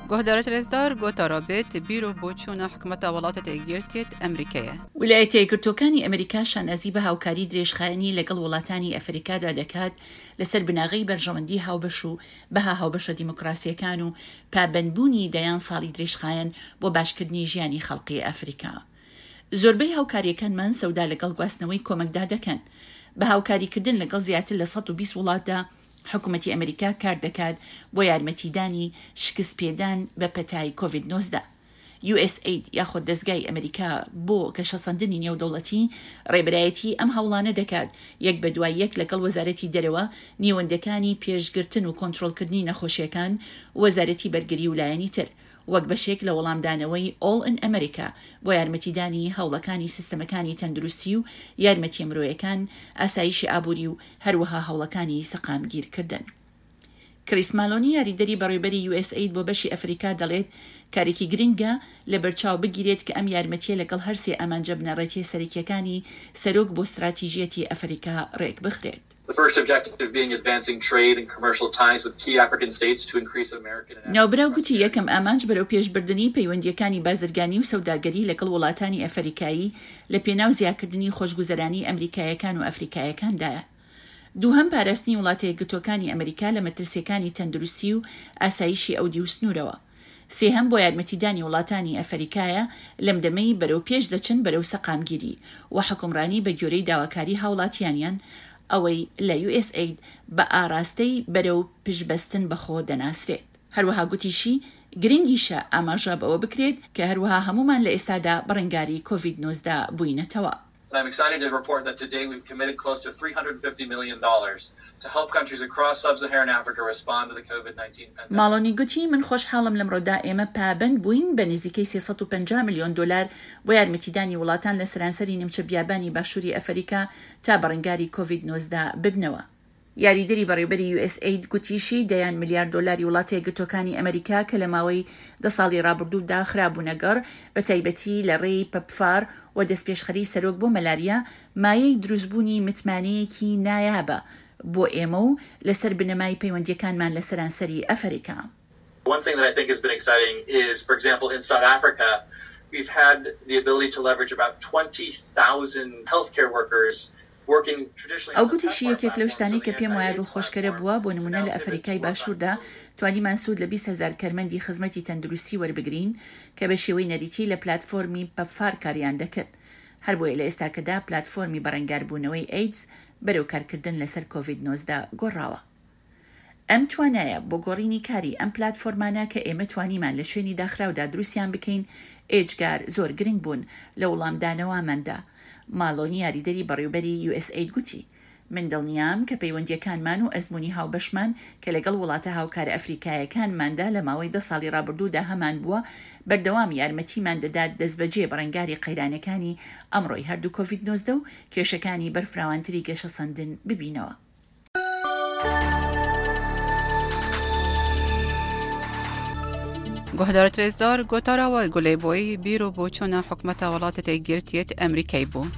گهدارت رزدار گوتا رابط بیرو بوچونا حکمت ولاتت ایگیرتیت امریکیه. ویلایەتە یەکگرتووەکانی ئەمریکا شانەزی بە هاوکاری درێژخایەنی لەگەڵ وڵاتانی ئەفریکادا دەکات لەسەر بناغەی بەرژەوەندی هاوبەش و بەها هاوبەشە دیموکراسیەکان و پابەندبوونی دەیان ساڵی درێژخایەن بۆ باشکردنی ژیانی خەڵکی ئەفریکا. زۆربەی هاوکاریەکانمان سەودا لەگەڵ گواستنەوەی کۆمەکدا دەکەن. بە هاوکاریکردن لەگەڵ زیاتر لە 120 وڵاتدا حکوومەتی ئەمریکا کار دەکات بۆ یارمەتیدانی شکست پێدان بە پەتای کۆڤید-19. USAID یاخود دەستگای ئەمریکا بۆ کەشەسەندنی نێودەوڵەتی ڕێبەرایەتی ئەم هەوڵانە دەکات یەک بە دوای یەک لەگەڵ وەزارەتی دەرەوە، نیوەندەکانی پێشگرتن و کۆنتڕۆڵکردنی نەخۆشیەکان، وەزارەتی بەرگری ولایەنی تر، وەک بەشێک لە وەڵامدانەوەی All in America بۆ یارمەتیدانی هەوڵەکانی سیستەمەکانی تەندروستی و یارمەتیە مرۆیەکان، ئاسایشی ئابووری و هەروەها هەوڵەکانی سەقامگیرکردن. کریس مالۆنی یاریدەری بەڕێوەبەری USAID بۆ بەشی ئەفریکا دەڵێت کارێکی گرنگە لە بەرچاو بگیرێت کە ئەم یارمەتیە لەگەڵ هەرسێ ئامانجە بنەڕەتیە سەرەکیەکانی سەرۆک بۆ استراتیژیەتی ئەفریکا ڕێک بخرێت. ناوبراو گوتی یەکەم ئامانج بەرەو پێشبردننی پەیوەندیەکانی بازرگانی و سەوداگەری لەگەڵ وڵاتانی ئەفریکایی لە پێناو زیادکردنی خۆشگوزەرانی ئەمریکایەکان و ئەفریکایەکاندایە. دووهەم پاراستنی وڵاتە یەکگرتووەکانی ئەمریکا لە مەترسیەکانی تەندروستی و ئاسایشی ئەودی و سنوورەوە. سێهەم بۆ یارمەتیدانی وڵاتانی ئەفریکایە لەم دەمەی بەرەو پێش دەچن بەرەو سەقامگیری و حکومڕانی بە گوێرەی داواکاری هاوڵاتیانیان، ئەوەی لە USAID بە ئاراستەی بەرەو پشبەستن بەخۆ دەناسرێت. هەروەها گوتیشی گرنگیشە ئاماژە بەوە بکرێت کە هەروەها هەمومان لە ئێستادا بەڕێنگاری کۆڤید-19 بووینەتەوە. I'm excited to report that today we've committed close to $350 million to help countries across sub-Saharan Africa respond to the COVID-19 pandemic. مالۆنی گوتی من خۆشحاڵم لەمڕۆدا ئێمە پابەند بووین بە نزیکەی 350 میلیۆن دلار بۆ یارمەتیدانی وڵاتان لە سەرانسەری نیمچە بیابانی باشووری ئەفریکا تا بەڕێنگاری کۆڤید-19 ببنەوە. یاریدەری بەڕێوەبەری USAID گوتیشی دەیان میلیارد دلاری وڵاتە یەکگرتووەکانی ئەمریکا کە لە ماوەی 10 ساڵی ڕابردوودا خرابوونەگەڕ بە تایبەتی لە ڕێی پەپفار و دەستپێشخەری سەرۆک بۆ مەلاریا مایەی دروستبوونی متمانەیەکی نایابە بۆ ئێمە و لەسەر بنەمای پەیوەندیەکانمان لە سەرانسەری ئەفریکا. One thing that I think has been exciting is, for example, in South Africa, we've had the ability to leverage about 20,000 healthcare workers. ئەو گوتیشی یەکێک لەو شتانی کە پێم وایە دڵخۆشکەرە بووە بۆ نمونە لە ئەفریکای باشووردا توانیمان سوود لە 20,000 کەرمەندی خزمەتی تەندروستی وەربگرین کە بە شێوەی نەریتی لە پلاتفۆرمی پەپفار کاریان دەکرد. هەر بۆیە لە ئێستاکەدا پلاتفۆرمی بەڕێنگاربوونەوەی ئەیدز بەرەو کارکردن لەسەر کۆڤید-19 گۆڕاوە. ئەم توانایە بۆ گۆڕینی کاری ئەم پلاتفۆرمانە کە ئێمە توانیمان لە شوێنی داخراودا دروستیان بکەین ئێجگار زۆر گرنگ بوون لە وەڵامدانەوەماندا. مالۆنی یاریدەری بەڕێوەبەری USAID گوتی من دڵنیام کە پەیوەندیەکانمان و ئەزمموی هاوبەشمان کە لەگەڵ وڵاتە هاوکار ئەفریکایەکانماندا لە ماوەی 10 ساڵی ڕابردوودا هەمان بووە بەردەوام یارمەتیمان دەدات دەستبەجێ بەڕێنگاری قەیرانەکانی ئەمڕۆی هەردوو کۆڤید-19 و کێشەکانی بەرفراوانتری گەشەسەندن ببینەوە. گهدارت رزدار گوتا روا گلی بوی بیرو بوچونا حکمت ولاتت ایگیرتیت امریکای بو.